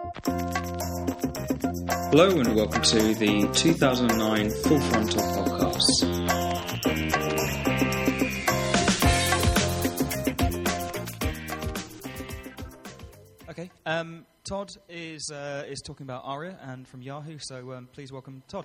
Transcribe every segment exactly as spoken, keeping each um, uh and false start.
Hello and welcome to the two thousand nine Full Frontal Podcast. Okay, um, Todd is uh, is talking about ARIA and from Yahoo, so um, please welcome Todd.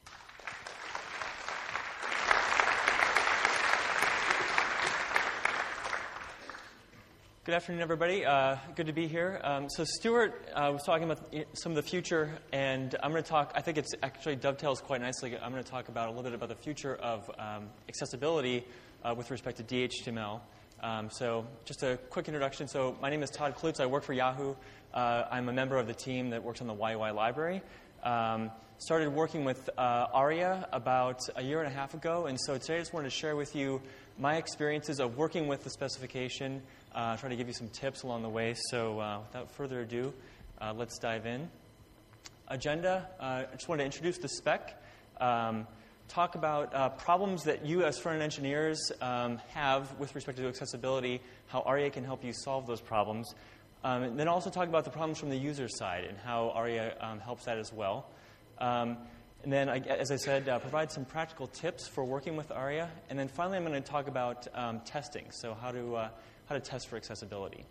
Good afternoon, everybody. Uh, good to be here. Um, so Stuart uh, was talking about some of the future, and I'm going to talk, I think it actually dovetails quite nicely. I'm going to talk about a little bit about the future of um, accessibility uh, with respect to D H T M L. Um, so just a quick introduction. So my name is Todd Klutz. I work for Yahoo. Uh, I'm a member of the team that works on the Y U I library. Um, started working with uh, ARIA about a year and a half ago, and so today I just wanted to share with you my experiences of working with the specification, uh, try to give you some tips along the way. So uh, without further ado, uh, let's dive in. Agenda, uh, I just wanted to introduce the spec, um, talk about uh, problems that you as front-end engineers um, have with respect to accessibility, how ARIA can help you solve those problems, um, and then also talk about the problems from the user side and how ARIA um, helps that as well. Um, And then, as I said, uh, provide some practical tips for working with ARIA. And then finally, I'm going to talk about um, testing, so how to, uh, how to test for accessibility.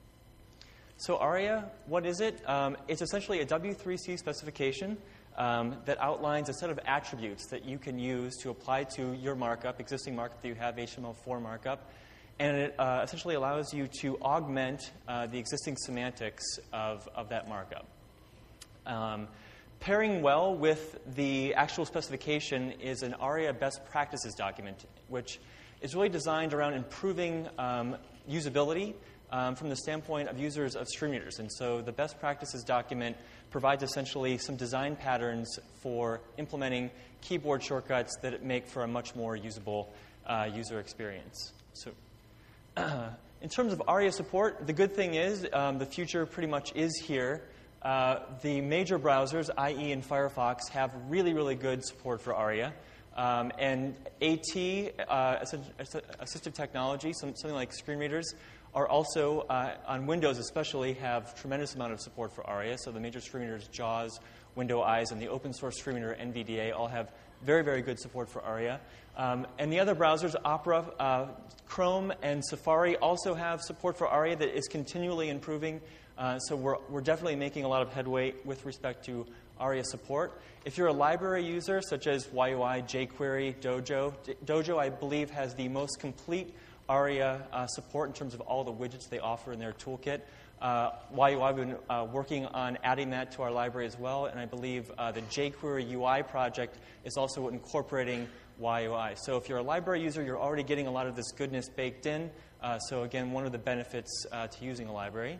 So ARIA, what is it? Um, it's essentially a W three C specification um, that outlines a set of attributes that you can use to apply to your markup, existing markup that you have, H T M L four markup. And it uh, essentially allows you to augment uh, the existing semantics of, of that markup. Um, Pairing well with the actual specification is an ARIA best practices document, which is really designed around improving um, usability um, from the standpoint of users of screen readers. And so the best practices document provides essentially some design patterns for implementing keyboard shortcuts that make for a much more usable uh, user experience. So uh, in terms of ARIA support, the good thing is um, the future pretty much is here. Uh, the major browsers, I E and Firefox, have really, really good support for ARIA. Um, and AT, uh, assistive technology, some, something like screen readers, are also, uh, on Windows especially, have tremendous amount of support for ARIA. So the major screen readers, JAWS, Window Eyes, and the open source screen reader, N V D A, all have very, very good support for ARIA. Um, and the other browsers, Opera, uh, Chrome, and Safari, also have support for ARIA that is continually improving. Uh, so we're, we're definitely making a lot of headway with respect to ARIA support. If you're a library user, such as Y U I, jQuery, Dojo, D- Dojo, I believe, has the most complete ARIA uh, support in terms of all the widgets they offer in their toolkit. Uh, Y U I, we've been uh, working on adding that to our library as well, and I believe uh, the jQuery U I project is also incorporating Y U I. So if you're a library user, you're already getting a lot of this goodness baked in. Uh, so again, one of the benefits uh, to using a library.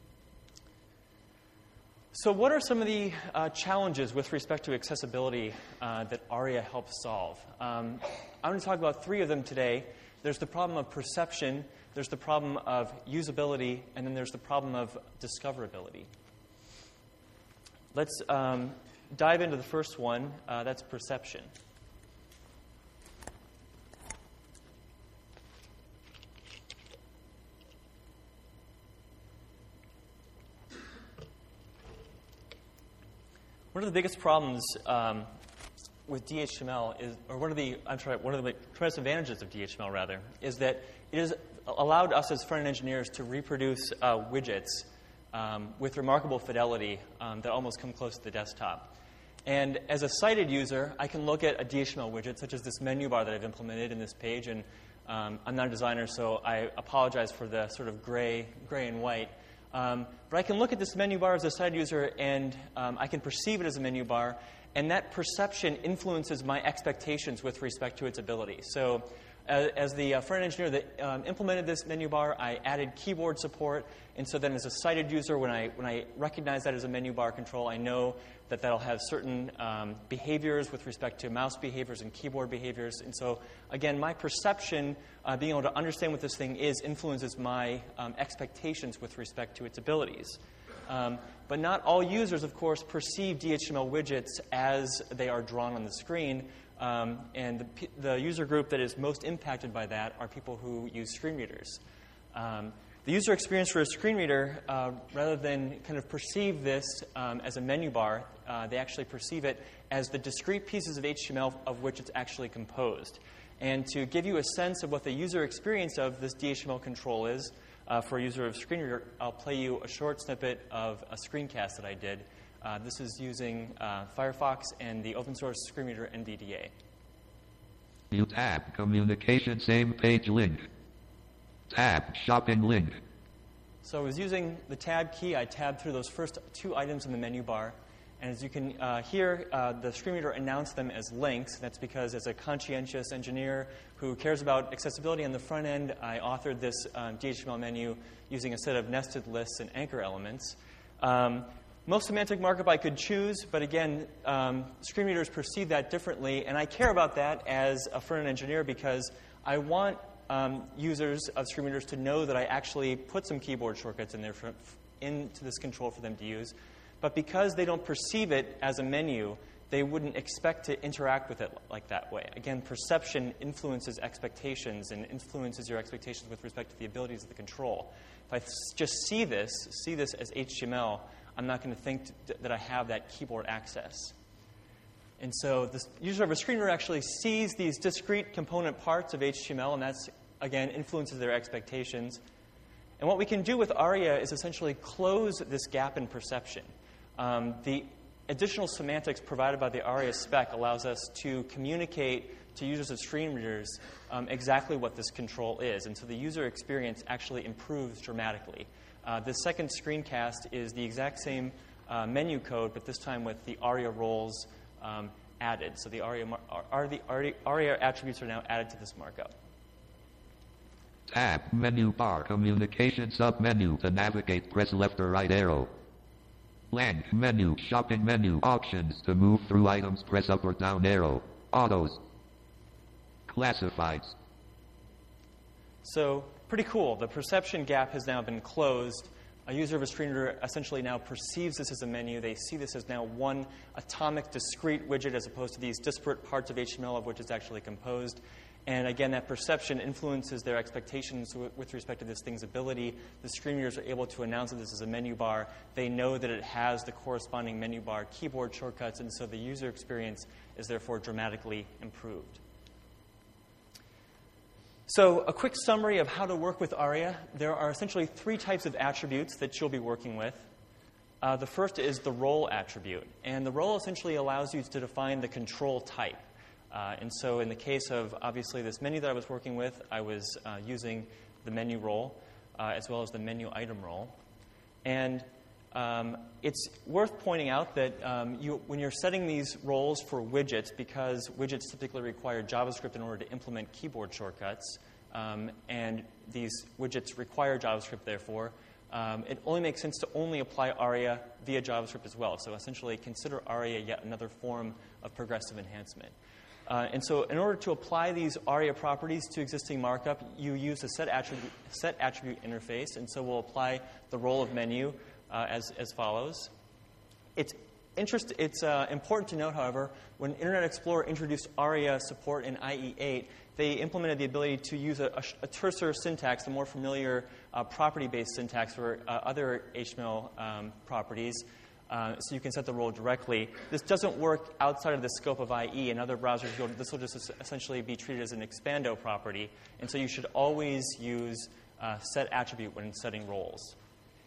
So what are some of the uh, challenges with respect to accessibility uh, that ARIA helps solve? Um, I'm going to talk about three of them today. There's the problem of perception, there's the problem of usability, and then there's the problem of discoverability. Let's um, dive into the first one. Uh, that's perception. One of the biggest problems um, with D H T M L is, or one of the, I'm sorry, one of the tremendous advantages of D H T M L rather, is that it has allowed us as front-end engineers to reproduce uh, widgets um, with remarkable fidelity um, that almost come close to the desktop. And as a sighted user, I can look at a D H T M L widget, such as this menu bar that I've implemented in this page, and um, I'm not a designer, so I apologize for the sort of gray, gray and white. Um, but I can look at this menu bar as a sighted user, and um, I can perceive it as a menu bar, and that perception influences my expectations with respect to its ability. So as, as the uh, front-end engineer that um, implemented this menu bar, I added keyboard support, and so then as a sighted user, when I, when I recognize that as a menu bar control, I know that that'll have certain um, behaviors with respect to mouse behaviors and keyboard behaviors. And so, again, my perception, uh, being able to understand what this thing is, influences my um, expectations with respect to its abilities. Um, but not all users, of course, perceive D H T M L widgets as they are drawn on the screen. Um, and the, the user group that is most impacted by that are people who use screen readers. Um, The user experience for a screen reader, uh, rather than kind of perceive this um, as a menu bar, uh, they actually perceive it as the discrete pieces of H T M L of which it's actually composed. And to give you a sense of what the user experience of this D H T M L control is, uh, for a user of screen reader, I'll play you a short snippet of a screencast that I did. Uh, this is using uh, Firefox and the open source screen reader N V D A. New tab, communication, same page link. Tab, shopping link. So I was using the tab key. I tabbed through those first two items in the menu bar. And as you can uh, hear, uh, the screen reader announced them as links. That's because as a conscientious engineer who cares about accessibility on the front end, I authored this um, D H T M L menu using a set of nested lists and anchor elements. Um, most semantic markup I could choose, but again, um, screen readers perceive that differently. And I care about that as a front-end engineer because I want Um, users of screen readers to know that I actually put some keyboard shortcuts in there for, into this control for them to use. But because they don't perceive it as a menu, they wouldn't expect to interact with it like that way. Again, perception influences expectations and influences your expectations with respect to the abilities of the control. If I just see this, see this as H T M L, I'm not going to think t- that I have that keyboard access. And so the user of a screen reader actually sees these discrete component parts of H T M L, and that's, again, influences their expectations. And what we can do with ARIA is essentially close this gap in perception. Um, the additional semantics provided by the ARIA spec allows us to communicate to users of screen readers um, exactly what this control is. And so the user experience actually improves dramatically. Uh, the second screencast is the exact same uh, menu code, but this time with the ARIA roles Um, added. So the ARIA, are the ARIA attributes are now added to this markup. Tab, menu bar, communication submenu. To navigate, press left or right arrow. Blank menu, shopping menu, options. To move through items, press up or down arrow. Autos. Classifieds. So pretty cool. The perception gap has now been closed. A user of a screen reader essentially now perceives this as a menu. They see this as now one atomic, discrete widget as opposed to these disparate parts of H T M L of which it's actually composed. And again, that perception influences their expectations w- with respect to this thing's ability. The screen readers are able to announce that this is a menu bar. They know that it has the corresponding menu bar keyboard shortcuts, and so the user experience is therefore dramatically improved. So a quick summary of how to work with ARIA. There are essentially three types of attributes that you'll be working with. Uh, the first is the role attribute. And the role essentially allows you to define the control type. Uh, and so in the case of, obviously, this menu that I was working with, I was uh, using the menu role uh, as well as the menu item role. And um, it's worth pointing out that um, you, when you're setting these roles for widgets, because widgets typically require JavaScript in order to implement keyboard shortcuts, um, and these widgets require JavaScript, therefore, um, it only makes sense to only apply ARIA via JavaScript as well. So essentially, consider ARIA yet another form of progressive enhancement. Uh, and so in order to apply these ARIA properties to existing markup, you use a set attribute, set attribute interface. And so we'll apply the role of menu uh, as, as follows. It's, interest, it's uh, important to note, however, when Internet Explorer introduced ARIA support in I E eight, they implemented the ability to use a, a, a terser syntax, the more familiar uh, property-based syntax for uh, other H T M L um, properties. Uh, so you can set the role directly. This doesn't work outside of the scope of I E. In other browsers, you'll, this will just essentially be treated as an expando property. And so you should always use uh, set attribute when setting roles.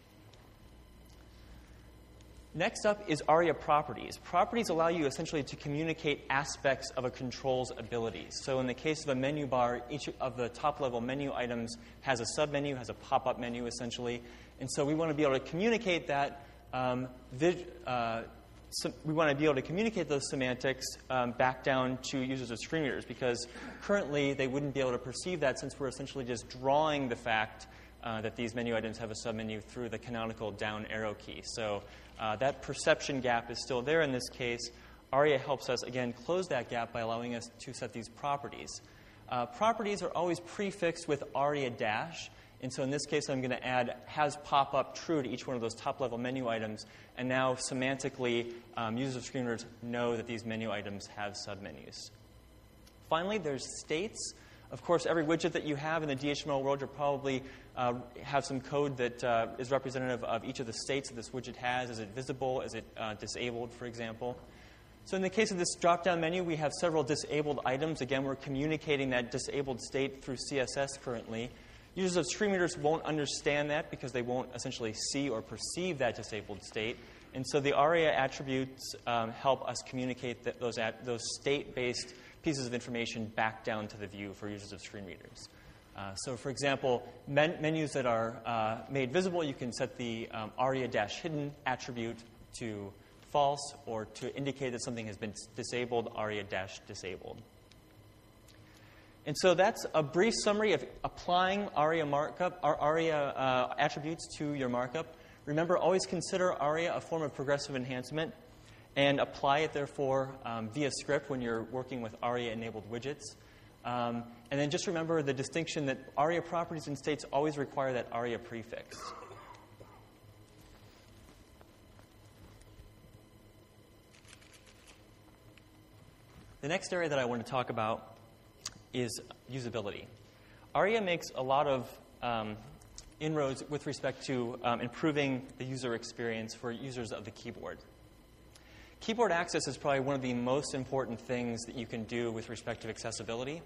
Next up is ARIA properties. Properties allow you essentially to communicate aspects of a control's abilities. So in the case of a menu bar, each of the top-level menu items has a submenu, has a pop-up menu, essentially. And so we want to be able to communicate that Um, vid, uh, so we want to be able to communicate those semantics um, back down to users of screen readers, because currently they wouldn't be able to perceive that since we're essentially just drawing the fact uh, that these menu items have a submenu through the canonical down arrow key. So uh, that perception gap is still there in this case. ARIA helps us, again, close that gap by allowing us to set these properties. Uh, properties are always prefixed with ARIA dash. And so in this case, I'm going to add has pop-up true to each one of those top-level menu items. And now, semantically, um, users of screen readers know that these menu items have submenus. Finally, there's states. Of course, every widget that you have in the D H T M L world, you'll probably uh, have some code that uh, is representative of each of the states that this widget has. Is it visible? Is it uh, disabled, for example? So in the case of this drop-down menu, we have several disabled items. Again, we're communicating that disabled state through C S S currently. Users of screen readers won't understand that because they won't essentially see or perceive that disabled state. And so the ARIA attributes um, help us communicate th- those, at- those state-based pieces of information back down to the view for users of screen readers. Uh, so, for example, men- menus that are uh, made visible, you can set the um, ARIA-hidden attribute to false, or to indicate that something has been disabled, ARIA-disabled. And so that's a brief summary of applying ARIA markup, or ARIA uh, attributes to your markup. Remember, always consider ARIA a form of progressive enhancement, and apply it, therefore, um, via script when you're working with ARIA-enabled widgets. Um, and then just remember the distinction that ARIA properties and states always require that ARIA prefix. The next area that I want to talk about is usability. ARIA makes a lot of um, inroads with respect to um, improving the user experience for users of the keyboard. Keyboard access is probably one of the most important things that you can do with respect to accessibility.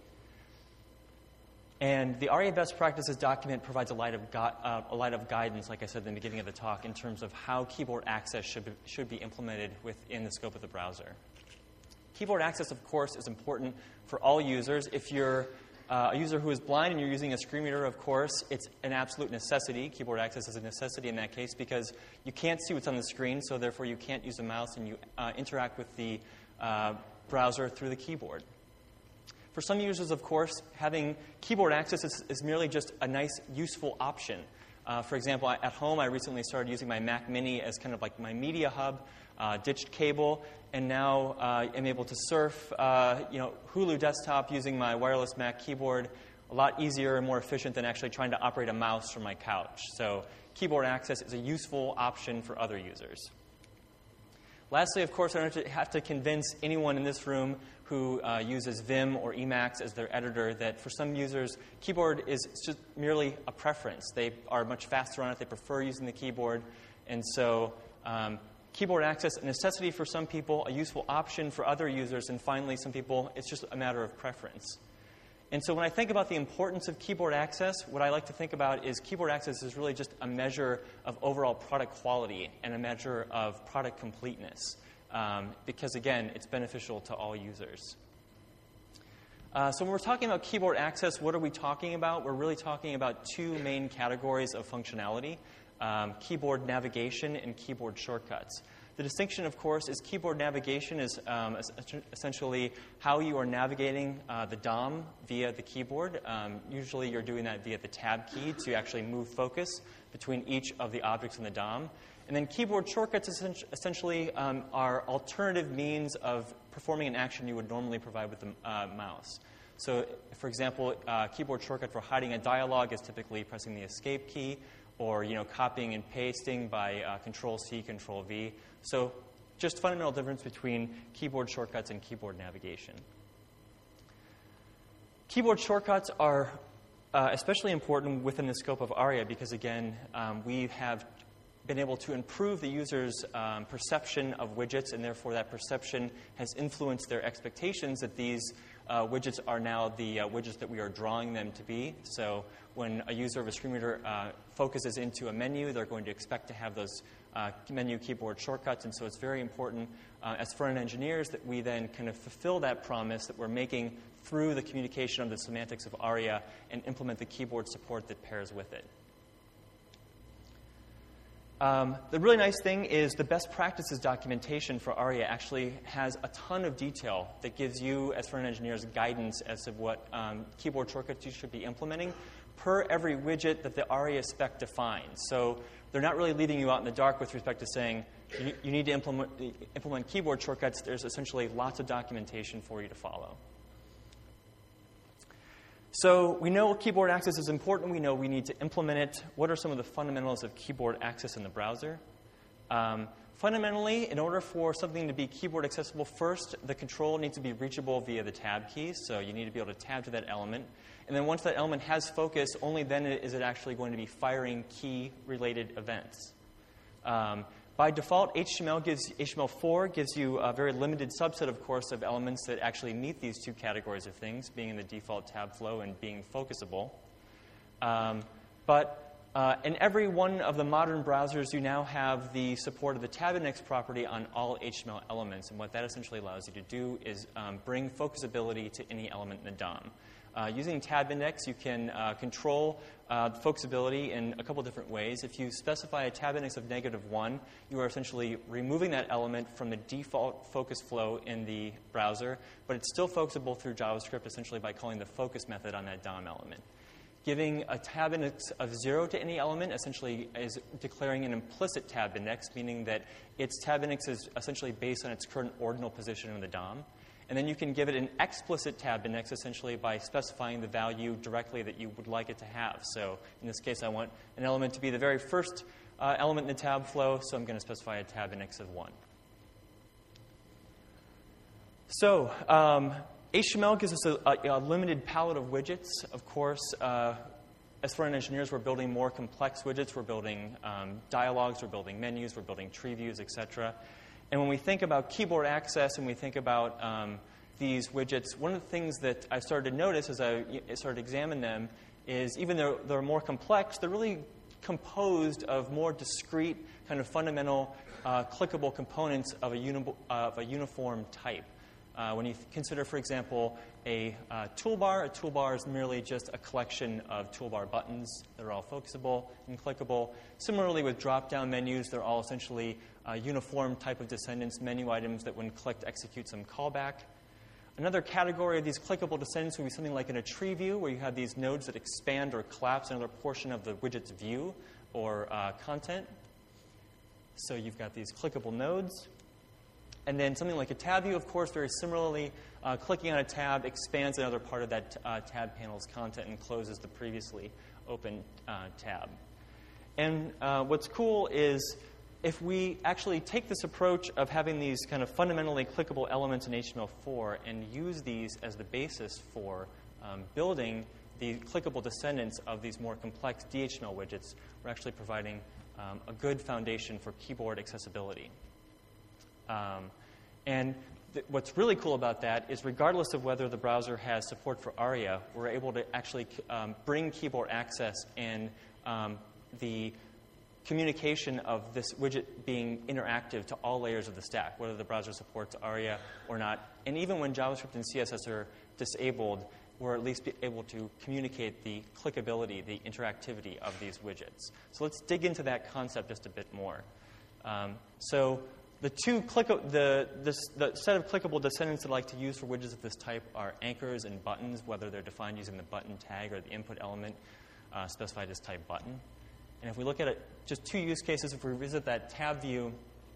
And the ARIA best practices document provides a light of, gu- uh, a light of guidance, like I said in the beginning of the talk, in terms of how keyboard access should be, should be implemented within the scope of the browser. Keyboard access, of course, is important for all users. If you're uh, a user who is blind and you're using a screen reader, of course, it's an absolute necessity. Keyboard access is a necessity in that case because you can't see what's on the screen, so therefore you can't use a mouse and you uh, interact with the uh, browser through the keyboard. For some users, of course, having keyboard access is, is merely just a nice, useful option. Uh, for example, at home, I recently started using my Mac Mini as kind of like my media hub, uh, ditched cable, and now uh, I'm able to surf, uh, you know, Hulu desktop using my wireless Mac keyboard. A lot easier and more efficient than actually trying to operate a mouse from my couch. So keyboard access is a useful option for other users. Lastly, of course, I don't have to convince anyone in this room who uh, uses Vim or Emacs as their editor that for some users, keyboard is just merely a preference. They are much faster on it. They prefer using the keyboard. And so um, keyboard access, a necessity for some people, a useful option for other users, and finally, some people, it's just a matter of preference. And so when I think about the importance of keyboard access, what I like to think about is keyboard access is really just a measure of overall product quality and a measure of product completeness. Um, because, again, it's beneficial to all users. Uh, so when we're talking about keyboard access, what are we talking about? We're really talking about two main categories of functionality, um, keyboard navigation and keyboard shortcuts. The distinction, of course, is keyboard navigation is um, essentially how you are navigating uh, the D O M via the keyboard. Um, usually you're doing that via the tab key to actually move focus between each of the objects in the D O M. And then keyboard shortcuts essentially um, are alternative means of performing an action you would normally provide with the uh, mouse. So, for example, uh, keyboard shortcut for hiding a dialog is typically pressing the escape key, or you know, copying and pasting by uh, Control C, Control V. So, just fundamental difference between keyboard shortcuts and keyboard navigation. Keyboard shortcuts are uh, especially important within the scope of ARIA because, again, um, we have been able to improve the user's um, perception of widgets, and therefore that perception has influenced their expectations that these uh, widgets are now the uh, widgets that we are drawing them to be. So when a user of a screen reader uh, focuses into a menu, they're going to expect to have those uh, menu keyboard shortcuts, and so it's very important uh, as front-end engineers that we then kind of fulfill that promise that we're making through the communication of the semantics of ARIA and implement the keyboard support that pairs with it. Um, the really nice thing is the best practices documentation for ARIA actually has a ton of detail that gives you, as front-end engineers, guidance as to what um, keyboard shortcuts you should be implementing per every widget that the ARIA spec defines. So they're not really leaving you out in the dark with respect to saying you, you need to implement, implement keyboard shortcuts. There's essentially lots of documentation for you to follow. So we know keyboard access is important. We know we need to implement it. What are some of the fundamentals of keyboard access in the browser? Um, Fundamentally, in order for something to be keyboard accessible, first, the control needs to be reachable via the tab keys. So you need to be able to tab to that element. And then once that element has focus, only then is it actually going to be firing key-related events. Um, by default, H T M L gives H T M L four gives you a very limited subset, of course, of elements that actually meet these two categories of things, being in the default tab flow and being focusable. Um, but Uh, in every one of the modern browsers, you now have the support of the tab index property on all H T M L elements. And what that essentially allows you to do is um, bring focusability to any element in the D O M. Uh, using tab index, you can uh, control uh, focusability in a couple different ways. If you specify a tab index of negative one, you are essentially removing that element from the default focus flow in the browser, but it's still focusable through JavaScript essentially by calling the focus method on that D O M element. Giving a tab index of zero to any element essentially is declaring an implicit tab index, meaning that its tab index is essentially based on its current ordinal position in the D O M. And then you can give it an explicit tab index essentially by specifying the value directly that you would like it to have. So in this case, I want an element to be the very first uh, element in the tab flow, so I'm going to specify a tab index of one. So, um, H T M L gives us a, a, a limited palette of widgets. Of course, uh, as front-end engineers, we're building more complex widgets. We're building um, dialogues, we're building menus, we're building tree views, et cetera. And when we think about keyboard access and we think about um, these widgets, one of the things that I started to notice as I started to examine them is even though they're more complex, they're really composed of more discrete, kind of fundamental, uh, clickable components of a, uni- uh, of a uniform type. Uh, when you th- consider, for example, a uh, toolbar, a toolbar is merely just a collection of toolbar buttons that are all focusable and clickable. Similarly, with drop-down menus, they're all essentially a uniform type of descendants, menu items that when clicked execute some callback. Another category of these clickable descendants would be something like in a tree view, where you have these nodes that expand or collapse another portion of the widget's view or uh, content. So you've got these clickable nodes. And then something like a tab view, of course, very similarly, uh, clicking on a tab expands another part of that uh, tab panel's content and closes the previously open uh, tab. And uh, what's cool is if we actually take this approach of having these kind of fundamentally clickable elements in H T M L four and use these as the basis for um, building the clickable descendants of these more complex D H T M L widgets, we're actually providing um, a good foundation for keyboard accessibility. Um, and th- what's really cool about that is regardless of whether the browser has support for ARIA, we're able to actually um, bring keyboard access and um, the communication of this widget being interactive to all layers of the stack, whether the browser supports ARIA or not. And even when JavaScript and C S S are disabled, we're at least be able to communicate the clickability, the interactivity of these widgets. So let's dig into that concept just a bit more. Um, so The two click the, this, the set of clickable descendants that I like to use for widgets of this type are anchors and buttons, whether they're defined using the button tag or the input element uh, specified as type button. And if we look at it, just two use cases, if we visit that tab view,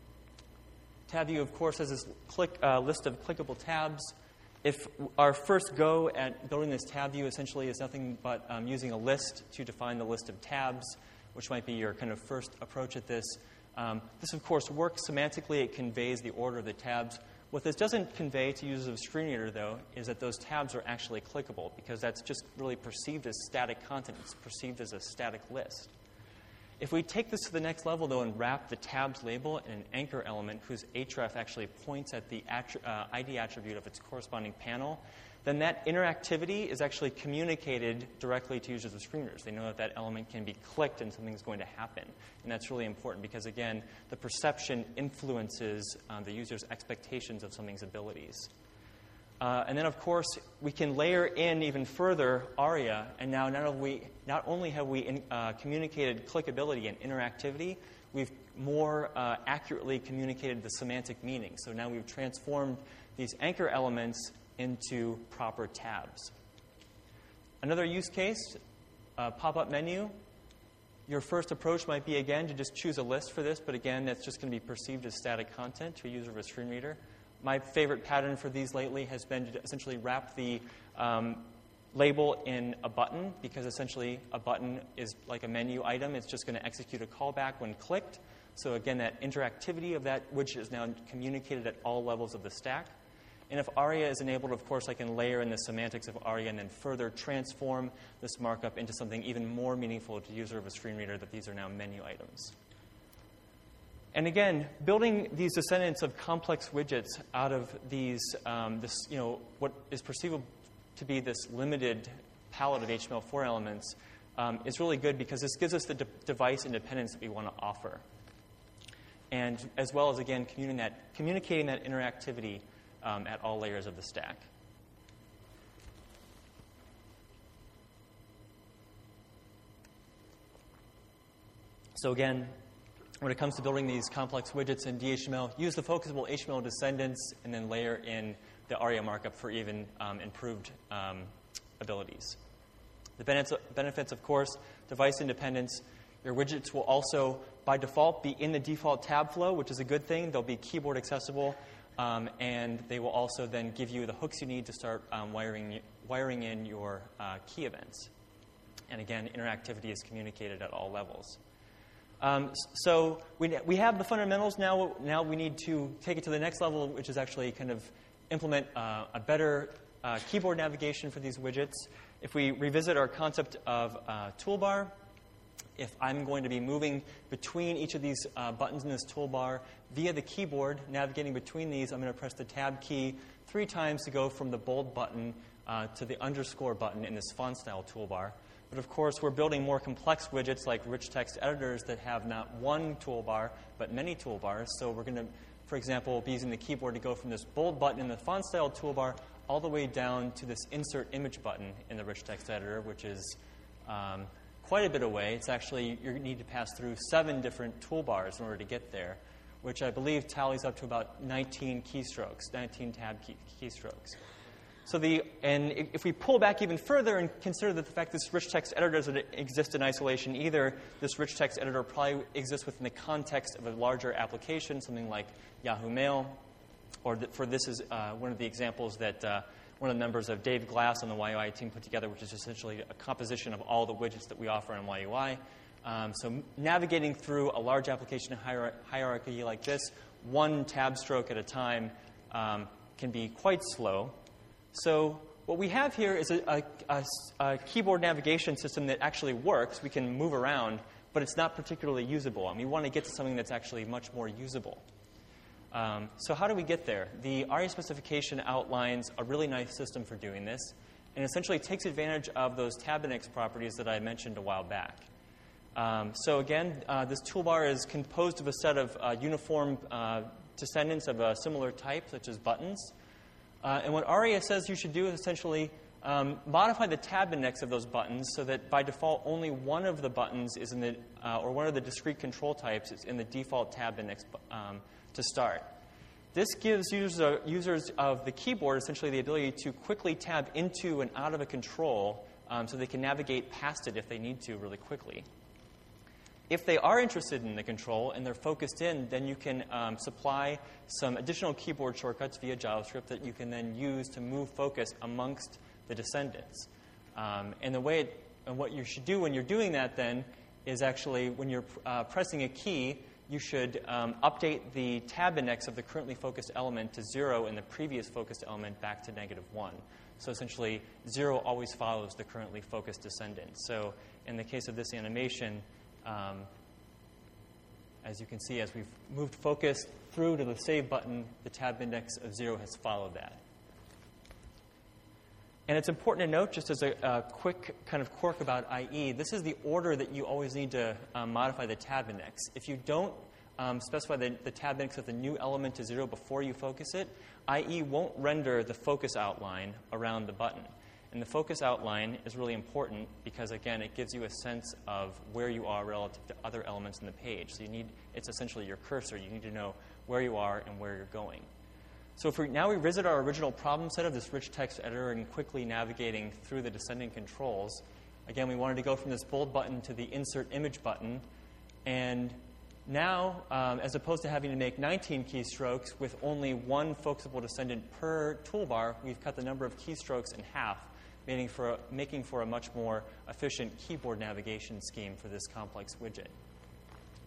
tab view, of course, has this click, uh, list of clickable tabs. If our first go at building this tab view essentially is nothing but um, using a list to define the list of tabs, which might be your kind of first approach at this, Um, this, of course, works semantically. It conveys the order of the tabs. What this doesn't convey to users of Screen Reader, though, is that those tabs are actually clickable, because that's just really perceived as static content. It's perceived as a static list. If we take this to the next level, though, and wrap the tabs label in an anchor element whose href actually points at the attri- uh, I D attribute of its corresponding panel, then that interactivity is actually communicated directly to users of screen readers. They know that that element can be clicked and something's going to happen. And that's really important because, again, the perception influences uh, the user's expectations of something's abilities. Uh, and then, of course, we can layer in even further ARIA, and now not only, not only have we in, uh, communicated clickability and interactivity, we've more uh, accurately communicated the semantic meaning. So now we've transformed these anchor elements into proper tabs. Another use case, uh, pop-up menu. Your first approach might be, again, to just choose a list for this, but again, that's just going to be perceived as static content to a user of a screen reader. My favorite pattern for these lately has been to essentially wrap the um, label in a button, because essentially a button is like a menu item. It's just going to execute a callback when clicked. So again, that interactivity of that widget is now communicated at all levels of the stack. And if ARIA is enabled, of course, I can layer in the semantics of ARIA and then further transform this markup into something even more meaningful to the user of a screen reader, that these are now menu items. And again, building these descendants of complex widgets out of these, um, this, you know, what is perceivable to be this limited palette of H T M L four elements um, is really good, because this gives us the de- device independence that we want to offer. And as well as, again, communicating that, communicating that interactivity um, at all layers of the stack. So again, when it comes to building these complex widgets in D H T M L, use the focusable H T M L descendants and then layer in the ARIA markup for even um, improved um, abilities. The benefits, benefits, of course, device independence. Your widgets will also, by default, be in the default tab flow, which is a good thing. They'll be keyboard accessible, um, and they will also then give you the hooks you need to start um, wiring, wiring in your uh, key events. And again, interactivity is communicated at all levels. Um, so we, we have the fundamentals. Now, now we need to take it to the next level, which is actually kind of implement uh, a better uh, keyboard navigation for these widgets. If we revisit our concept of uh, toolbar, if I'm going to be moving between each of these uh, buttons in this toolbar via the keyboard, navigating between these, I'm going to press the tab key three times to go from the bold button uh, to the underscore button in this font style toolbar. But of course, we're building more complex widgets like rich text editors that have not one toolbar, but many toolbars. So we're going to, for example, be using the keyboard to go from this bold button in the font style toolbar all the way down to this insert image button in the rich text editor, which is um, quite a bit away. It's actually, you need to pass through seven different toolbars in order to get there, which I believe tallies up to about nineteen keystrokes, nineteen tab key, keystrokes. So the, and if we pull back even further and consider that the fact this rich text editor doesn't exist in isolation either, this rich text editor probably exists within the context of a larger application, something like Yahoo Mail, or the, for this is uh, one of the examples that uh, one of the members of Dave Glass on the Y U I team put together, which is essentially a composition of all the widgets that we offer on Y U I. Um, so navigating through a large application hier- hierarchy like this, one tab stroke at a time, um, can be quite slow. So what we have here is a, a, a, a keyboard navigation system that actually works. We can move around, but it's not particularly usable. And we want to get to something that's actually much more usable. Um, so how do we get there? The ARIA specification outlines a really nice system for doing this, and essentially takes advantage of those tab index properties that I mentioned a while back. Um, so again, uh, this toolbar is composed of a set of uh, uniform uh, descendants of a similar type, such as buttons. Uh, and what ARIA says you should do is essentially um, modify the tab index of those buttons so that by default only one of the buttons is in the, uh, or one of the discrete control types is in the default tab index um, to start. This gives users, uh, users of the keyboard essentially the ability to quickly tab into and out of a control um, so they can navigate past it if they need to really quickly. If they are interested in the control and they're focused in, then you can um, supply some additional keyboard shortcuts via JavaScript that you can then use to move focus amongst the descendants. Um, and the way it, and what you should do when you're doing that then is actually when you're uh, pressing a key, you should um, update the tab index of the currently focused element to zero and the previous focused element back to negative one. So essentially, zero always follows the currently focused descendant. So in the case of this animation, Um, as you can see, as we've moved focus through to the Save button, the tab index of zero has followed that. And it's important to note, just as a, a quick kind of quirk about I E, this is the order that you always need to um, modify the tab index. If you don't um, specify the, the tab index of the new element to zero before you focus it, I E won't render the focus outline around the button. And the focus outline is really important because, again, it gives you a sense of where you are relative to other elements in the page. So you need, it's essentially your cursor. You need to know where you are and where you're going. So if we now we visit our original problem set of this rich text editor and quickly navigating through the descending controls, again, we wanted to go from this bold button to the insert image button. And now, um, as opposed to having to make nineteen keystrokes with only one focusable descendant per toolbar, we've cut the number of keystrokes in half, making for, a, making for a much more efficient keyboard navigation scheme for this complex widget.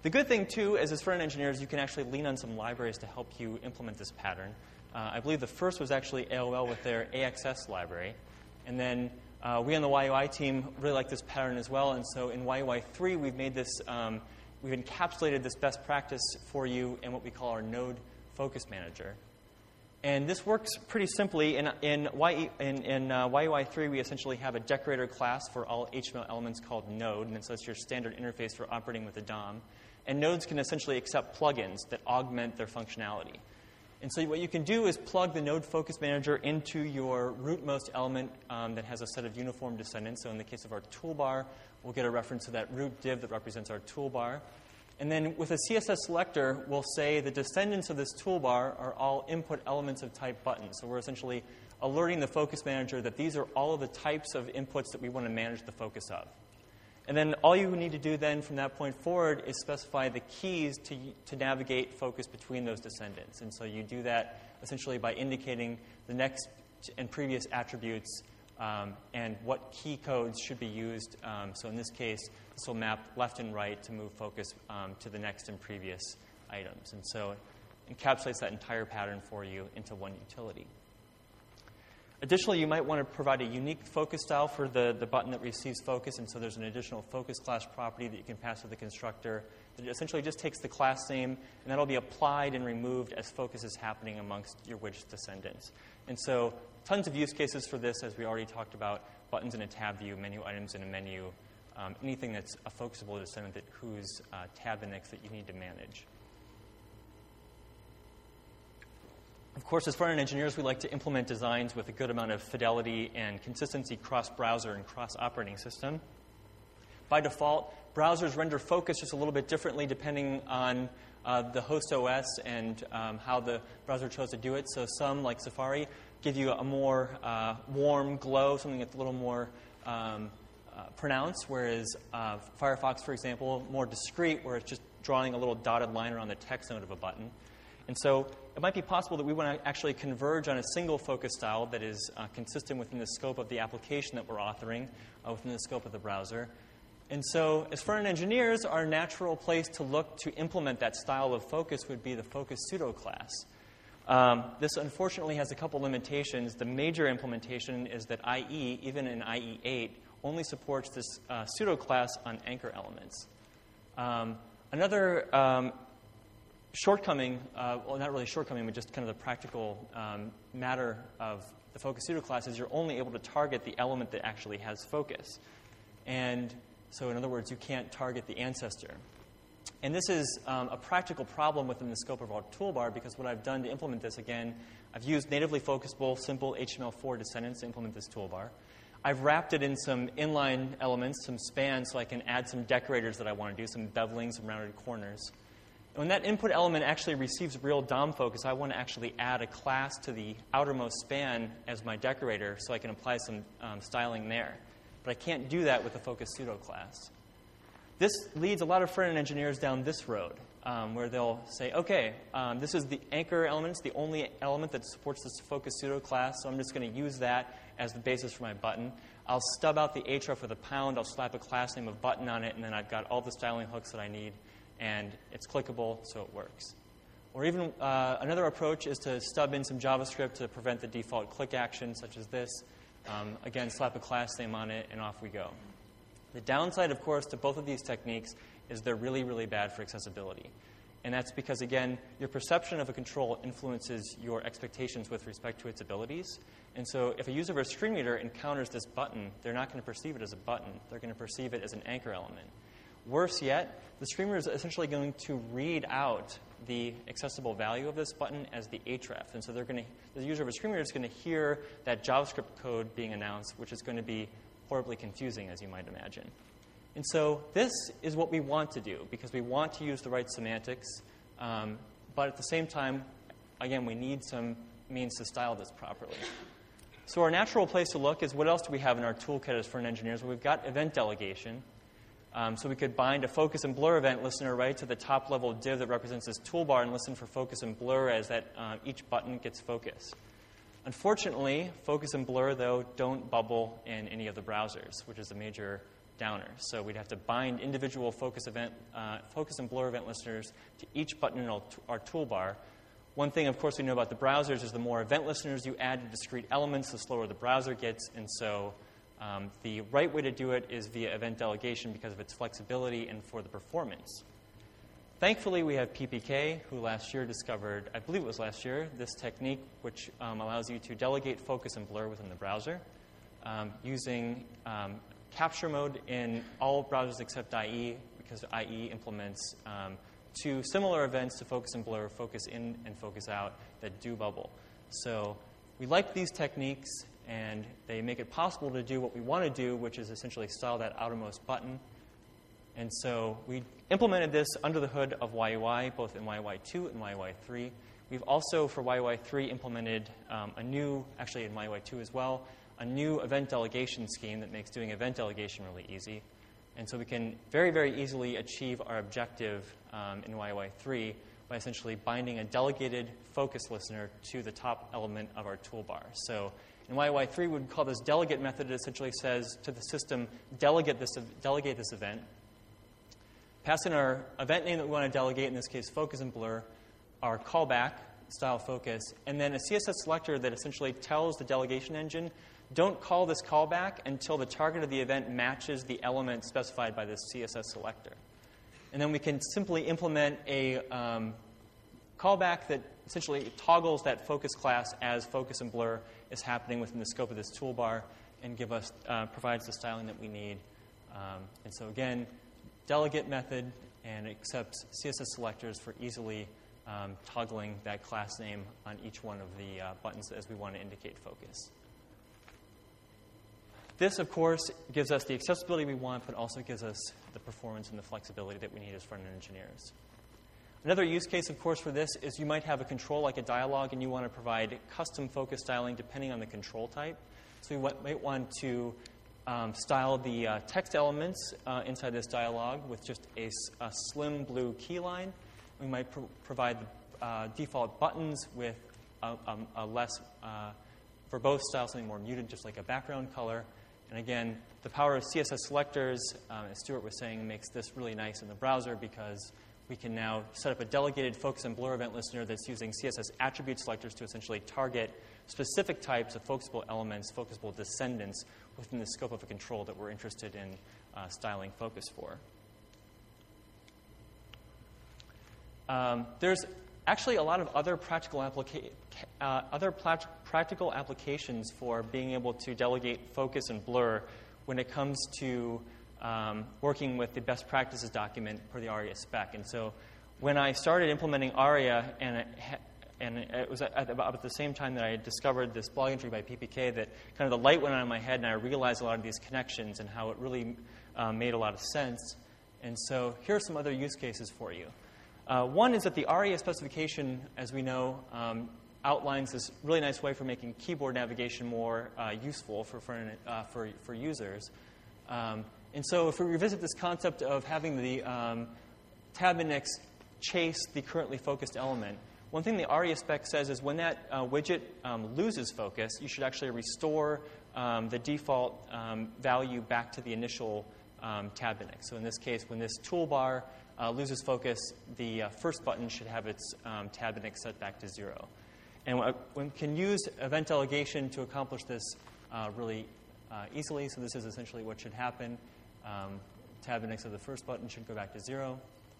The good thing, too, is as front-end engineers, you can actually lean on some libraries to help you implement this pattern. Uh, I believe the first was actually A O L with their A X S library. And then uh, we on the Y U I team really like this pattern as well. And so in Y U I three, we've made this, um, we've encapsulated this best practice for you in what we call our Node Focus Manager. And this works pretty simply. In, in, y, in, in uh, Y U I three, we essentially have a decorator class for all H T M L elements called Node. And so that's your standard interface for operating with the D O M. And nodes can essentially accept plugins that augment their functionality. And so what you can do is plug the Node Focus Manager into your rootmost element um, that has a set of uniform descendants. So in the case of our toolbar, we'll get a reference to that root div that represents our toolbar. And then with a C S S selector, we'll say the descendants of this toolbar are all input elements of type button. So we're essentially alerting the Focus Manager that these are all of the types of inputs that we want to manage the focus of. And then all you need to do then from that point forward is specify the keys to, to navigate focus between those descendants. And so you do that essentially by indicating the next and previous attributes um, and what key codes should be used. Um, so in this case, this will map left and right to move focus um, to the next and previous items. And so it encapsulates that entire pattern for you into one utility. Additionally, you might want to provide a unique focus style for the, the button that receives focus, and so there's an additional focus class property that you can pass to the constructor that essentially just takes the class name, and that'll be applied and removed as focus is happening amongst your widget descendants. And so tons of use cases for this, as we already talked about, buttons in a tab view, menu items in a menu, um, anything that's a focusable descendant that whose uh, tab index that you need to manage. Of course, as front-end engineers, we like to implement designs with a good amount of fidelity and consistency cross-browser and cross-operating system. By default, browsers render focus just a little bit differently depending on uh, the host O S and um, how the browser chose to do it. So some, like Safari, give you a more uh, warm glow, something that's a little more um, uh, pronounced, whereas uh, Firefox, for example, more discrete, where it's just drawing a little dotted line around the text node of a button. And so it might be possible that we want to actually converge on a single focus style that is uh, consistent within the scope of the application that we're authoring, uh, within the scope of the browser. And so as front-end engineers, our natural place to look to implement that style of focus would be the focus pseudo class. Um, this unfortunately has a couple limitations. The major implementation is that I E, even in I E eight, only supports this uh, pseudo class on anchor elements. Um, another um, shortcoming, uh, well, not really shortcoming, but just kind of the practical um, matter of the focus pseudo class is you're only able to target the element that actually has focus. And so, in other words, you can't target the ancestor. And this is um, a practical problem within the scope of our toolbar, because what I've done to implement this, again, I've used natively focusable, simple H T M L four descendants to implement this toolbar. I've wrapped it in some inline elements, some spans, so I can add some decorators that I want to do, some bevelings, some rounded corners. When that input element actually receives real D O M focus, I want to actually add a class to the outermost span as my decorator so I can apply some um, styling there. But I can't do that with the focus pseudo class. This leads a lot of front-end engineers down this road, um, where they'll say, okay, um, this is the anchor element, it's the only element that supports this focus pseudo class, so I'm just going to use that as the basis for my button. I'll stub out the href with a pound, I'll slap a class name of button on it, and then I've got all the styling hooks that I need, and it's clickable, so it works. Or even uh, another approach is to stub in some JavaScript to prevent the default click action, such as this. Um, again, slap a class name on it, and off we go. The downside, of course, to both of these techniques is they're really, really bad for accessibility. And that's because, again, your perception of a control influences your expectations with respect to its abilities. And so if a user of a screen reader encounters this button, they're not going to perceive it as a button. They're going to perceive it as an anchor element. Worse yet, the screen reader is essentially going to read out the accessible value of this button as the href. And so they're going to, the user of a screen reader is going to hear that JavaScript code being announced, which is going to be horribly confusing, as you might imagine. And so this is what we want to do, because we want to use the right semantics. Um, but at the same time, again, we need some means to style this properly. So our natural place to look is what else do we have in our toolkit as front-end engineers? Well, we've got event delegation. Um, so we could bind a focus and blur event listener right to the top-level div that represents this toolbar and listen for focus and blur as that uh, each button gets focus. Unfortunately, focus and blur, though, don't bubble in any of the browsers, which is a major downer. So we'd have to bind individual focus event, uh, focus and blur event listeners to each button in our, our toolbar. One thing, of course, we know about the browsers is the more event listeners you add to discrete elements, the slower the browser gets. And so um, the right way to do it is via event delegation because of its flexibility and for the performance. Thankfully, we have P P K, who last year discovered, I believe it was last year, this technique which um, allows you to delegate focus and blur within the browser um, using um, capture mode in all browsers except I E, because I E implements um, two similar events to focus and blur, focus in and focus out, that do bubble. So we like these techniques, and they make it possible to do what we want to do, which is essentially style that outermost button. And so we implemented this under the hood of Y U I, both in Y U I two and Y U I three. We've also, for Y U I three, implemented um, a new, actually in Y U I two as well, a new event delegation scheme that makes doing event delegation really easy. And so we can very, very easily achieve our objective um, in Y U I three by essentially binding a delegated focus listener to the top element of our toolbar. So in Y U I three, we would call this delegate method. It essentially says to the system, delegate this, delegate this event. Pass in our event name that we want to delegate, in this case, focus and blur, our callback, style focus, and then a C S S selector that essentially tells the delegation engine, don't call this callback until the target of the event matches the element specified by this C S S selector. And then we can simply implement a um, callback that essentially toggles that focus class as focus and blur is happening within the scope of this toolbar and give us uh, provides the styling that we need. Um, and so again, delegate method and accepts C S S selectors for easily um, toggling that class name on each one of the uh, buttons as we want to indicate focus. This, of course, gives us the accessibility we want, but also gives us the performance and the flexibility that we need as front-end engineers. Another use case, of course, for this is you might have a control like a dialog, and you want to provide custom focus styling depending on the control type. So we might want to um, style the uh, text elements uh, inside this dialog with just a, a slim blue keyline. We might pro provide the uh, default buttons with a, a, a less uh, verbose style, something more muted, just like a background color. And again, the power of C S S selectors, um, as Stuart was saying, makes this really nice in the browser because we can now set up a delegated focus and blur event listener that's using C S S attribute selectors to essentially target specific types of focusable elements, focusable descendants within the scope of a control that we're interested in uh, styling focus for. Um, there's actually a lot of other practical, applica uh, other practical applications for being able to delegate focus and blur when it comes to um, working with the best practices document per the ARIA spec. And so when I started implementing ARIA, and it, and it was at about the same time that I had discovered this blog entry by P P K, that kind of the light went on in my head, and I realized a lot of these connections and how it really um, made a lot of sense. And so here are some other use cases for you. Uh, one is that the ARIA specification, as we know, um, outlines this really nice way for making keyboard navigation more uh, useful for, for, uh, for, for users. Um, and so if we revisit this concept of having the um, tab index chase the currently focused element, one thing the ARIA spec says is when that uh, widget um, loses focus, you should actually restore um, the default um, value back to the initial um, tab index. So in this case, when this toolbar Uh, loses focus, the uh, first button should have its um, tab index set back to zero. And we can use event delegation to accomplish this uh, really uh, easily. So this is essentially what should happen. Um, tab index of the first button should go back to zero.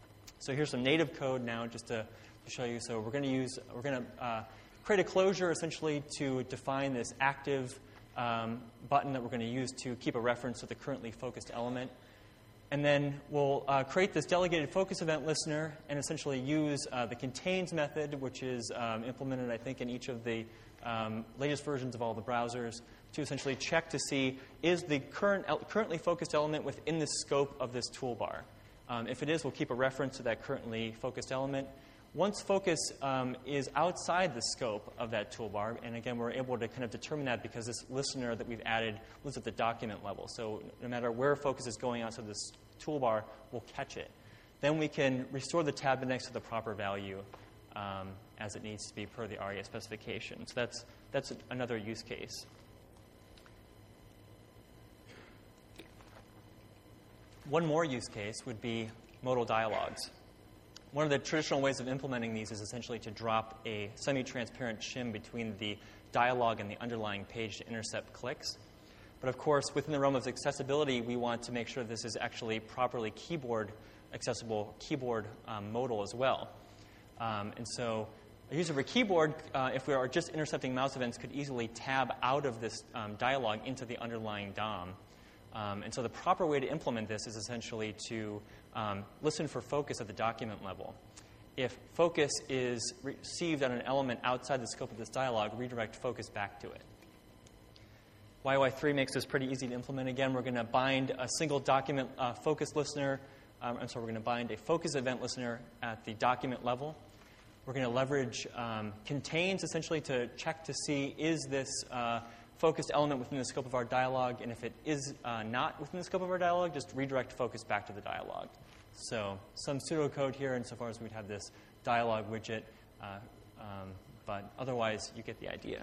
So here's some native code now just to, to show you. So we're going to use, we're going to uh, create a closure essentially to define this active um, button that we're going to use to keep a reference to the currently focused element. And then we'll uh, create this delegated focus event listener and essentially use uh, the contains method, which is um, implemented, I think, in each of the um, latest versions of all the browsers, to essentially check to see, is the current currently focused element within the scope of this toolbar? Um, if it is, we'll keep a reference to that currently focused element. Once focus um, is outside the scope of that toolbar, and again, we're able to kind of determine that because this listener that we've added lives at the document level. So no matter where focus is going outside this toolbar, we'll catch it. Then we can restore the tab index to the proper value um, as it needs to be per the ARIA specification. So that's, that's another use case. one more use case would be modal dialogues. One of the traditional ways of implementing these is essentially to drop a semi-transparent shim between the dialogue and the underlying page to intercept clicks. But of course, within the realm of accessibility, we want to make sure this is actually properly keyboard accessible, keyboard um, modal as well. Um, and so a user of a keyboard, uh, if we are just intercepting mouse events, could easily tab out of this um, dialogue into the underlying D O M. Um, and so the proper way to implement this is essentially to um, listen for focus at the document level. If focus is received on an element outside the scope of this dialogue, redirect focus back to it. Y Y three makes this pretty easy to implement. Again, we're going to bind a single document uh, focus listener. Um, and so we're going to bind a focus event listener at the document level. We're going to leverage um, contains essentially to check to see is this uh, focused element within the scope of our dialogue, and if it is uh, not within the scope of our dialogue, just redirect focus back to the dialogue. So some pseudocode here insofar as we'd have this dialogue widget, uh, um, but otherwise you get the idea.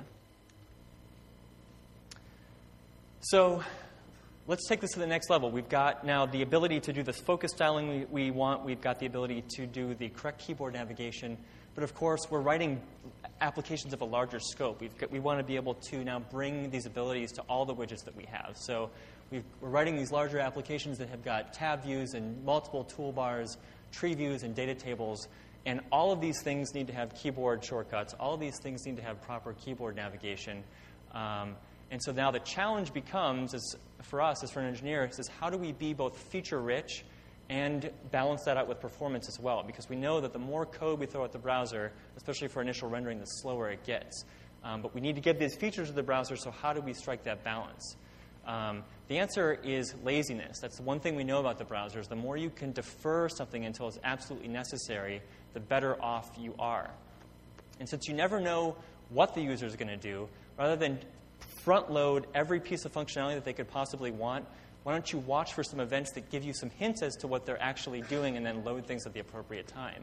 So let's take this to the next level. We've got now the ability to do this focus styling we, we want. We've got the ability to do the correct keyboard navigation. But of course, we're writing applications of a larger scope. We've got, we want to be able to now bring these abilities to all the widgets that we have. So we've, we're writing these larger applications that have got tab views and multiple toolbars, tree views, and data tables. And all of these things need to have keyboard shortcuts. All of these things need to have proper keyboard navigation. Um, and so now the challenge becomes, is, for us as for an engineer, is how do we be both feature-rich and balance that out with performance as well? Because we know that the more code we throw at the browser, especially for initial rendering, the slower it gets. Um, but we need to give these features to the browser, so how do we strike that balance? Um, the answer is laziness. That's the one thing we know about the browsers. The more you can defer something until it's absolutely necessary, the better off you are. And since you never know what the user is going to do, rather than front load every piece of functionality that they could possibly want, why don't you watch for some events that give you some hints as to what they're actually doing and then load things at the appropriate time?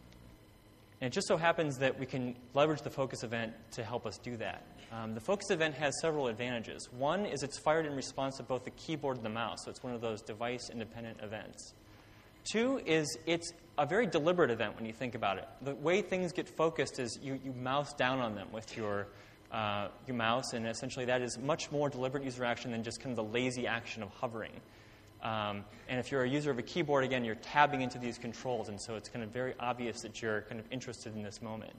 And it just so happens that we can leverage the focus event to help us do that. Um, the focus event has several advantages. One is it's fired in response to both the keyboard and the mouse, so it's one of those device-independent events. Two is it's a very deliberate event when you think about it. The way things get focused is you, you mouse down on them with your Uh, your mouse, and essentially that is much more deliberate user action than just kind of the lazy action of hovering. Um, and if you're a user of a keyboard, again, you're tabbing into these controls, and so it's kind of very obvious that you're kind of interested in this moment.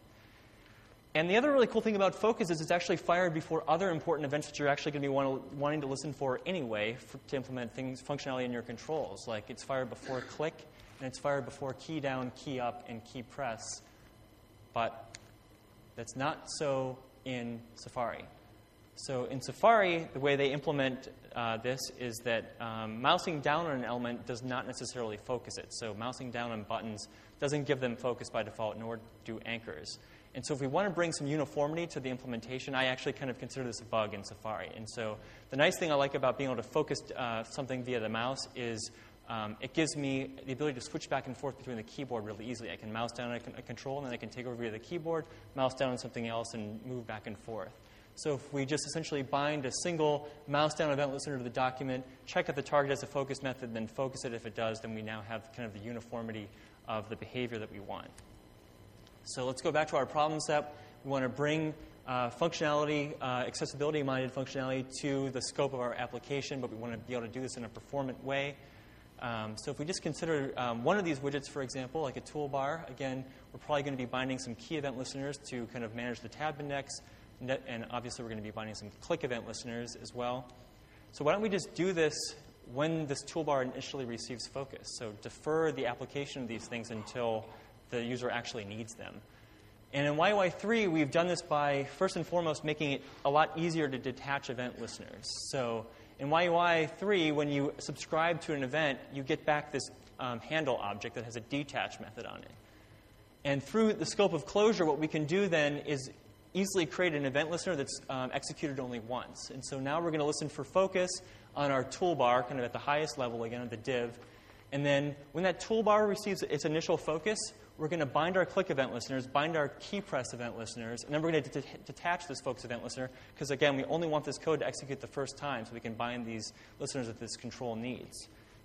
And the other really cool thing about focus is it's actually fired before other important events that you're actually going to be want, wanting to listen for anyway for, to implement things, functionality in your controls. Like it's fired before click, and it's fired before key down, key up, and key press. But that's not so in Safari. So in Safari, the way they implement uh, this is that um, mousing down on an element does not necessarily focus it. So mousing down on buttons doesn't give them focus by default, nor do anchors. And so if we want to bring some uniformity to the implementation, I actually kind of consider this a bug in Safari. And so the nice thing I like about being able to focus uh, something via the mouse is Um, it gives me the ability to switch back and forth between the keyboard really easily. I can mouse down on a, a control, and then I can take over via the keyboard, mouse down on something else, and move back and forth. So if we just essentially bind a single mouse down event listener to the document, check if the target has a focus method, then focus it if it does, then we now have kind of the uniformity of the behavior that we want. So let's go back to our problem set. We want to bring uh, functionality, uh, accessibility-minded functionality to the scope of our application, but we want to be able to do this in a performant way. Um, so if we just consider um, one of these widgets, for example, like a toolbar, again, we're probably going to be binding some key event listeners to kind of manage the tab index, and, and obviously we're going to be binding some click event listeners as well. So why don't we just do this when this toolbar initially receives focus? So defer the application of these things until the user actually needs them. And in Y Y three, we've done this by, first and foremost, making it a lot easier to detach event listeners. So in Y Y three, when you subscribe to an event, you get back this um, handle object that has a detach method on it. And through the scope of closure, what we can do then is easily create an event listener that's um, executed only once. And so now we're going to listen for focus on our toolbar, kind of at the highest level, again, at the div. And then when that toolbar receives its initial focus, we're going to bind our click event listeners, bind our key press event listeners, and then we're going to det- detach this focus event listener because, again, we only want this code to execute the first time so we can bind these listeners that this control needs.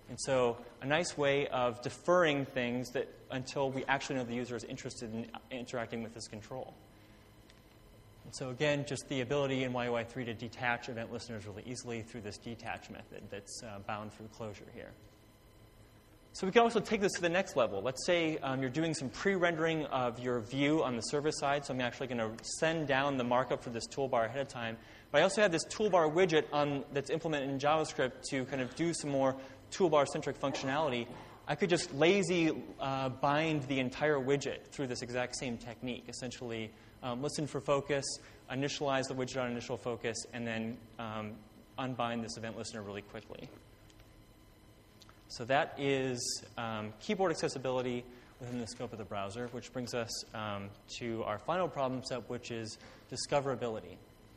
And so a nice way of deferring things that until we actually know the user is interested in interacting with this control. And so again, just the ability in Y U I three to detach event listeners really easily through this detach method that's uh, bound through closure here. So we can also take this to the next level. Let's say um, you're doing some pre-rendering of your view on the server side. So I'm actually going to send down the markup for this toolbar ahead of time. But I also have this toolbar widget on, that's implemented in JavaScript to kind of do some more toolbar-centric functionality. I could just lazy uh, bind the entire widget through this exact same technique. Essentially, um, listen for focus, initialize the widget on initial focus, and then um, unbind this event listener really quickly. So that is um, keyboard accessibility within the scope of the browser, which brings us um, to our final problem set, which is discoverability.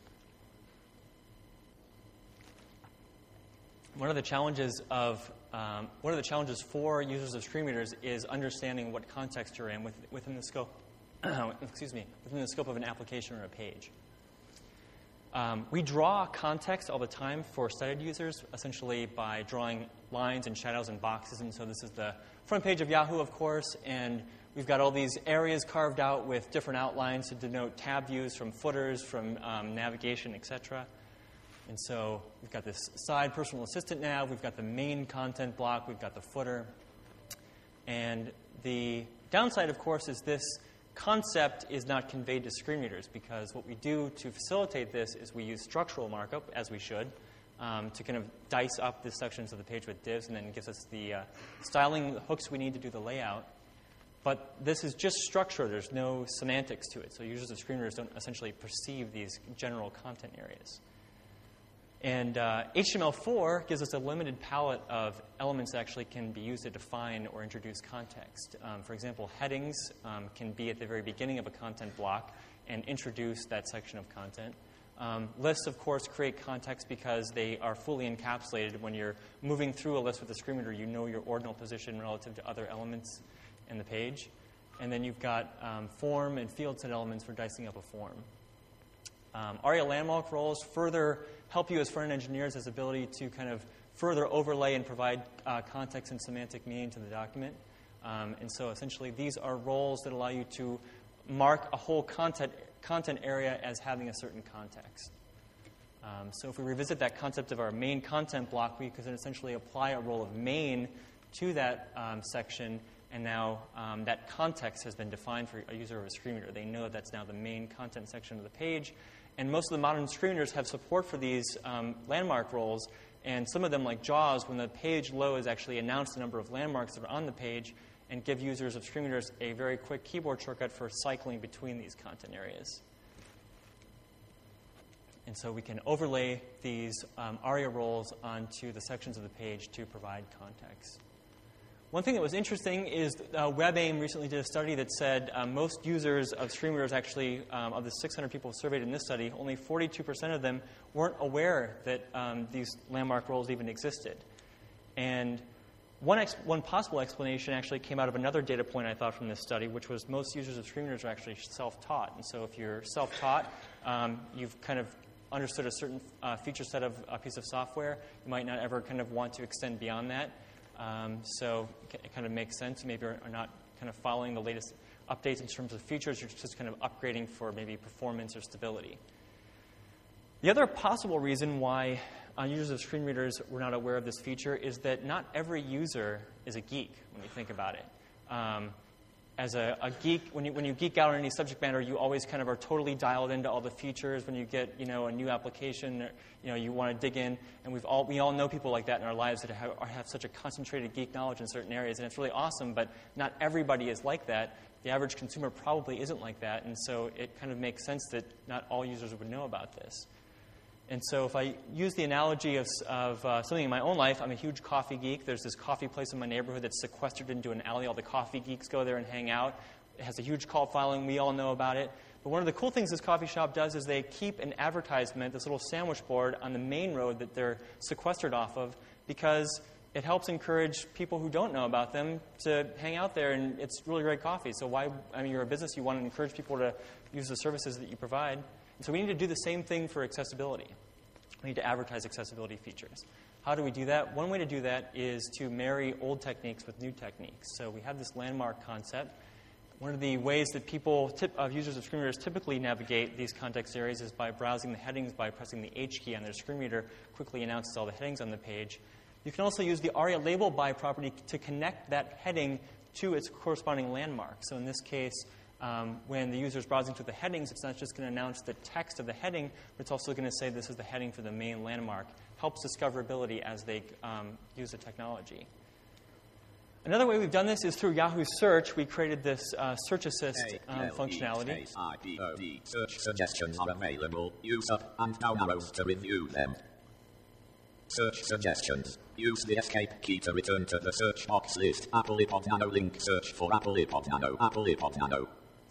One of the challenges of um, one of the challenges for users of screen readers is understanding what context you're in with, within the scope. excuse me, within the scope of an application or a page. Um, we draw context all the time for sighted users, essentially by drawing lines and shadows and boxes. And so this is the front page of Yahoo, of course, and we've got all these areas carved out with different outlines to denote tab views from footers, from um, navigation, et cetera. And so we've got this side personal assistant nav, we've got the main content block, we've got the footer. And the downside, of course, is this concept is not conveyed to screen readers, because what we do to facilitate this is we use structural markup, as we should, um, to kind of dice up the sections of the page with divs, and then it gives us the uh, styling hooks we need to do the layout. But this is just structure. There's no semantics to it. So users of screen readers don't essentially perceive these general content areas. And uh, H T M L four gives us a limited palette of elements that actually can be used to define or introduce context. Um, for example, headings um, can be at the very beginning of a content block and introduce that section of content. Um, lists, of course, create context because they are fully encapsulated. When you're moving through a list with a screen reader, you know your ordinal position relative to other elements in the page. And then you've got um, form and field set elements for dicing up a form. Um, ARIA landmark roles further help you as front-end engineers as ability to kind of further overlay and provide uh, context and semantic meaning to the document. Um, and so essentially these are roles that allow you to mark a whole content, content area as having a certain context. Um, so if we revisit that concept of our main content block, we could essentially apply a role of main to that um, section, and now um, that context has been defined for a user of a screen reader. They know that's now the main content section of the page. And most of the modern screen readers have support for these um, landmark roles. And some of them, like JAWS, when the page loads, actually announce the number of landmarks that are on the page and give users of screen readers a very quick keyboard shortcut for cycling between these content areas. And so we can overlay these um, ARIA roles onto the sections of the page to provide context. One thing that was interesting is uh, WebAIM recently did a study that said uh, most users of screen readers actually, um, of the six hundred people surveyed in this study, only forty-two percent of them weren't aware that um, these landmark roles even existed. And one, ex- one possible explanation actually came out of another data point I thought from this study, which was most users of screen readers are actually self-taught. And so if you're self-taught, um, you've kind of understood a certain uh, feature set of a piece of software. You might not ever kind of want to extend beyond that. Um, so it kind of makes sense. Maybe are not kind of following the latest updates in terms of features. You're just kind of upgrading for maybe performance or stability. The other possible reason why uh, users of screen readers were not aware of this feature is that not every user is a geek when you think about it. Um, as a, a geek, when you, when you geek out on any subject matter, you always kind of are totally dialed into all the features. When you get, you know, a new application, you know, you want to dig in. And we've all, we all know people like that in our lives that have, have such a concentrated geek knowledge in certain areas. And it's really awesome, but not everybody is like that. The average consumer probably isn't like that. And so it kind of makes sense that not all users would know about this. And so if I use the analogy of, of uh, something in my own life, I'm a huge coffee geek. There's this coffee place in my neighborhood that's sequestered into an alley. All the coffee geeks go there and hang out. It has a huge cult following. We all know about it. But one of the cool things this coffee shop does is they keep an advertisement, this little sandwich board, on the main road that they're sequestered off of, because it helps encourage people who don't know about them to hang out there, and it's really great coffee. So why, I mean, you're a business, you want to encourage people to use the services that you provide. And so we need to do the same thing for accessibility. We need to advertise accessibility features. How do we do that? One way to do that is to marry old techniques with new techniques. So we have this landmark concept. One of the ways that people, tip, uh, users of screen readers typically navigate these context areas is by browsing the headings by pressing the H key on their screen reader, quickly announces all the headings on the page. You can also use the ARIA label by property to connect that heading to its corresponding landmark. So in this case, um, when the user is browsing through the headings, it's not just going to announce the text of the heading, but it's also going to say this is the heading for the main landmark. Helps discoverability as they um, use the technology. Another way we've done this is through Yahoo Search. We created this uh, Search Assist um, functionality. Search suggestions are available. Use up and down arrows to review them. Search suggestions. Use the escape key to return to the search box list. Apple iPod Nano link. Search for Apple iPod Nano. Apple iPod Nano.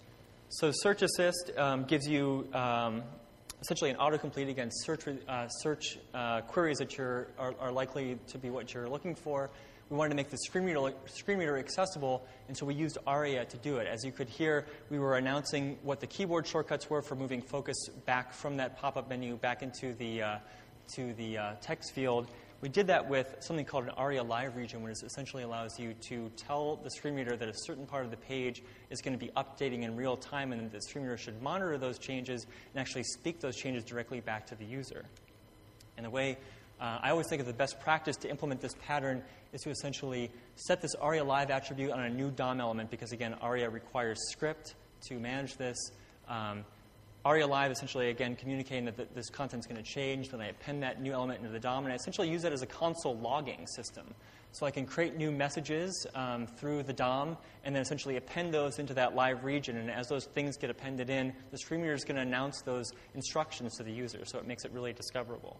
So Search Assist um, gives you um, essentially an autocomplete against search uh, search uh, queries that you're, are, are likely to be what you're looking for. We wanted to make the screen reader, screen reader accessible, and so we used ARIA to do it. As you could hear, we were announcing what the keyboard shortcuts were for moving focus back from that pop-up menu back into the, uh, to the uh, text field. We did that with something called an ARIA Live region, which essentially allows you to tell the screen reader that a certain part of the page is going to be updating in real time, and the screen reader should monitor those changes and actually speak those changes directly back to the user. And the way uh, I always think of the best practice to implement this pattern is to essentially set this ARIA Live attribute on a new D O M element, because again, ARIA requires script to manage this. Um, ARIA Live essentially, again, communicating that th- this content is going to change. Then I append that new element into the D O M, and I essentially use that as a console logging system. So I can create new messages um, through the D O M and then essentially append those into that live region. And as those things get appended in, the screen reader is going to announce those instructions to the user. So it makes it really discoverable.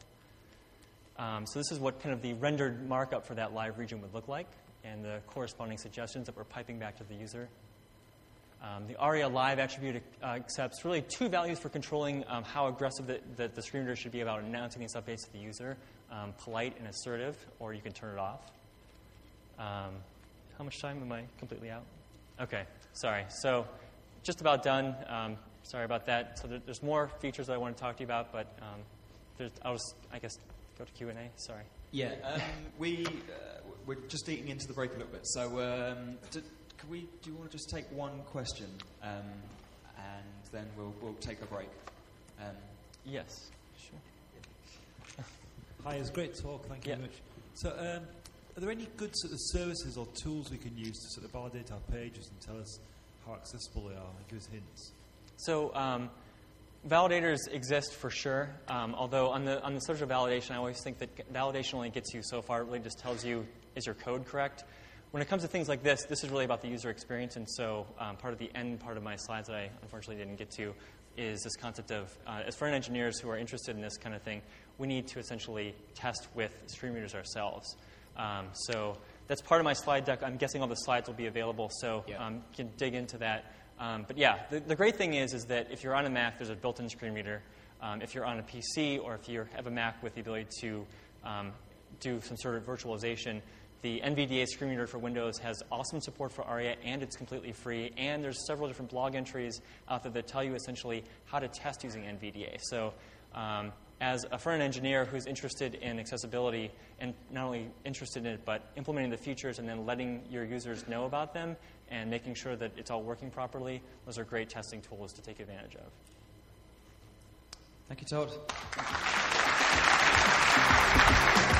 Um, so this is what kind of the rendered markup for that live region would look like, and the corresponding suggestions that we're piping back to the user. Um, the ARIA Live attribute uh, accepts really two values for controlling um, how aggressive the, the, the screen reader should be about announcing these updates to the user, um, polite and assertive, or you can turn it off. Um, how much time am I completely out? Okay, sorry. So just about done. Um, sorry about that. So there, there's more features that I want to talk to you about, but um, there's, I'll just, I guess, go to Q and A. Sorry. Yeah, um, we, uh, we're just eating into the break a little bit. So um, do, can we, do you want to just take one question, um, and then we'll, we'll take a break? Um, yes, sure. Hi, it was a great talk. Thank you yeah. very much. So um, are there any good sort of services or tools we can use to sort of validate our pages and tell us how accessible they are and give us hints? So um, validators exist for sure, um, although on the on the social validation, I always think that validation only gets you so far. It really just tells you, is your code correct? When it comes to things like this, this is really about the user experience, and so um, part of the end part of my slides that I unfortunately didn't get to is this concept of, uh, as front-end engineers who are interested in this kind of thing, we need to essentially test with screen readers ourselves. Um, so that's part of my slide deck. I'm guessing all the slides will be available, so yeah. um, you can dig into that. Um, but yeah, the, the great thing is, is that if you're on a Mac, there's a built-in screen reader. Um, if you're on a P C, or if you have a Mac with the ability to um, do some sort of virtualization, the N V D A screen reader for Windows has awesome support for ARIA, and it's completely free. And there's several different blog entries out there that tell you essentially how to test using N V D A. So um, as a front-end engineer who's interested in accessibility, and not only interested in it, but implementing the features and then letting your users know about them and making sure that it's all working properly, those are great testing tools to take advantage of. Thank you, Todd.